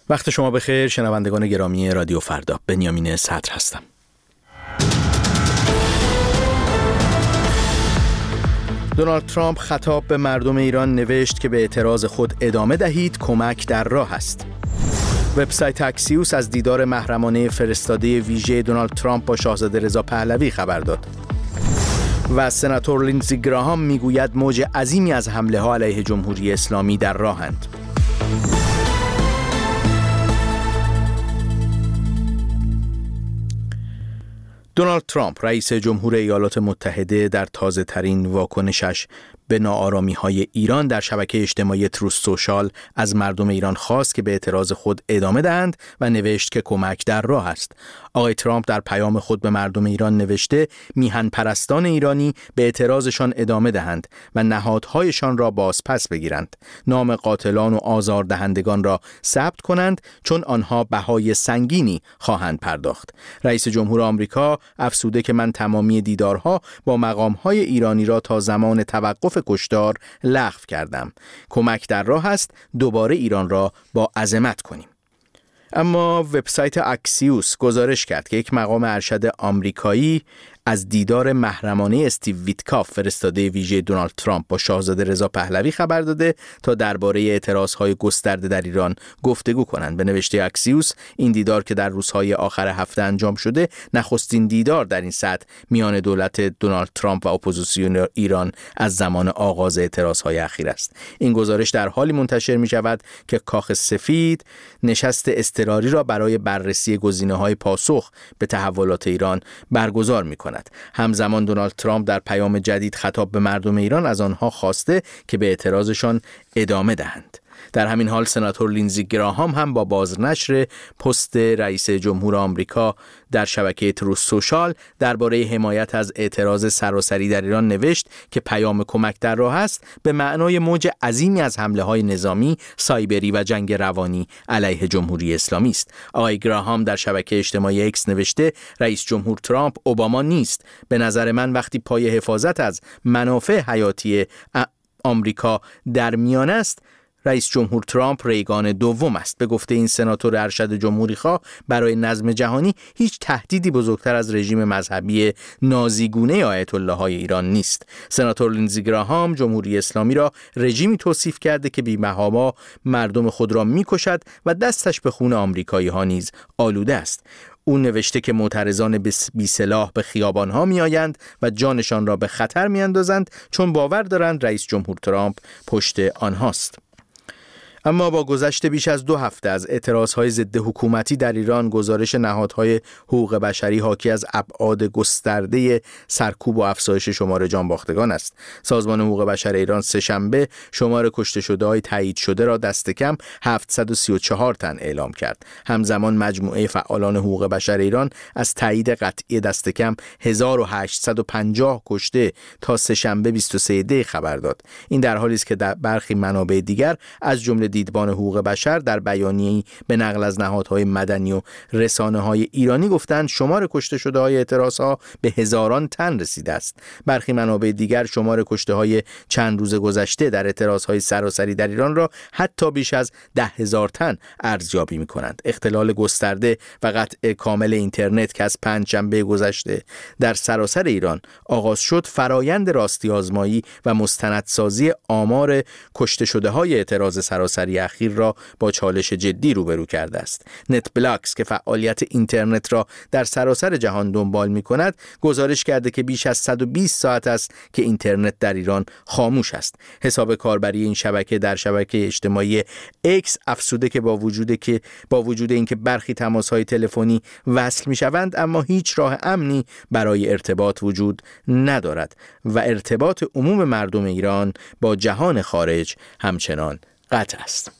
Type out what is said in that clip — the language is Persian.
وقت شما بخیر شنوندگان گرامی رادیو فردا. بنیامین صدر هستم. دونالد ترامپ خطاب به مردم ایران نوشت که به اعتراض خود ادامه دهید، کمک در راه است. وبسایت اکسیوس از دیدار محرمانه فرستاده ویژه دونالد ترامپ با شاهزاده رضا پهلوی خبر داد. و سناتور لینزی گراهام میگوید موج عظیمی از حمله ها علیه جمهوری اسلامی در راهند. دونالد ترامپ رئیس جمهور ایالات متحده در تازه ترین واکنشش به ناآرامی‌های ایران در شبکه اجتماعی تروث سوشال از مردم ایران خواست که به اعتراض خود ادامه دهند و نوشت که کمک در راه است. آقای ترامپ در پیام خود به مردم ایران نوشته میهن پرستان ایرانی به اعتراضشان ادامه دهند و نهادهایشان را بازپس بگیرند. نام قاتلان و آزاردهندگان را ثبت کنند چون آنها بهای سنگینی خواهند پرداخت. رئیس جمهور آمریکا افزوده که من تمامی دیدارها با مقام‌های ایرانی را تا زمان توقف کشتار لغو کردم. کمک در راه است، دوباره ایران را با عظمت کنیم. اما وبسایت اکسیوس گزارش کرد که یک مقام ارشد آمریکایی از دیدار محرمانه استیو ویتکاف فرستاده ویژه دونالد ترامپ با شاهزاده رضا پهلوی خبر داده تا درباره اعتراضهای گسترده در ایران گفتگو کنند. به نوشته اکسیوس این دیدار که در روزهای آخر هفته انجام شده نخستین دیدار در این سطح میان دولت دونالد ترامپ و اپوزیسیون ایران از زمان آغاز اعتراضهای اخیر است. این گزارش در حالی منتشر می شود که کاخ سفید نشست اضطراری را برای بررسی گزینه‌های پاسخ به تحولات ایران برگزار می کند. همزمان دونالد ترامپ در پیام جدید خطاب به مردم ایران از آنها خواسته که به اعتراضشان ادامه دهند. در همین حال سناتور لینزی گراهام هم با بازنشر پست رئیس جمهور آمریکا در شبکه تروث سوشال درباره حمایت از اعتراض سراسری در ایران نوشت که پیام کمک در راه است به معنای موج عظیمی از حمله‌های نظامی، سایبری و جنگ روانی علیه جمهوری اسلامی است. آقای گراهام در شبکه اجتماعی اکس نوشته رئیس جمهور ترامپ اوباما نیست. به نظر من وقتی پای حفاظت از منافع حیاتی آمریکا در میان است، رئیس جمهور ترامپ ریگان دوم است. به گفته این سناتور ارشد جمهوری خواه برای نظم جهانی هیچ تهدیدی بزرگتر از رژیم مذهبی نازیگونه آیت الله های ایران نیست. سناتور لینزی گراهام جمهوری اسلامی را رژیمی توصیف کرده که بی‌محابا مردم خود را می‌کشد و دستش به خون آمریکایی ها نیز آلوده است. او نوشته که معترضان بی سلاح به خیابان‌ها می‌آیند و جانشان را به خطر می‌اندازند چون باور دارند رئیس جمهور ترامپ پشت آنهاست. اما با گذشت بیش از 2 هفته از اعتراضهای ضد حکومتی در ایران، گزارش نهادهای حقوق بشری حاکی از ابعاد گسترده سرکوب و افزایش شمار جانباختگان است. سازمان حقوق بشر ایران سه‌شنبه شمار کشته شده‌های تایید شده را دست کم 734 تن اعلام کرد. همزمان مجموعه فعالان حقوق بشر ایران از تایید قطعی دست کم 1850 کشته تا سه‌شنبه 23 دی خبر داد. این در حالی است که در برخی منابع دیگر از جمله دیدبان حقوق بشر در بیانیه‌ای به نقل از نهادهای مدنی و رسانه‌های ایرانی گفتند شمار کشته شده‌های اعتراضها به هزاران تن رسیده است. برخی منابع دیگر شمار کشته‌های چند روز گذشته در اعتراضهای سراسری در ایران را حتی بیش از 10,000 تن ارزیابی می‌کنند. اختلال گسترده و قطع کامل اینترنت که از پنجشنبه گذشته در سراسر ایران آغاز شد، فرایند راستی آزمایی و مستندسازی آمار کشته شده‌های اعتراض سراسری اخیر را با چالش جدی روبرو کرده است. نت بلاکس که فعالیت اینترنت را در سراسر جهان دنبال می‌کند، گزارش کرده که بیش از 120 ساعت است که اینترنت در ایران خاموش است. حساب کاربری این شبکه در شبکه اجتماعی اکس افزوده که با وجود اینکه برخی تماس‌های تلفنی وصل می‌شوند، اما هیچ راه امنی برای ارتباط وجود ندارد و ارتباط عموم مردم ایران با جهان خارج همچنان قطع است.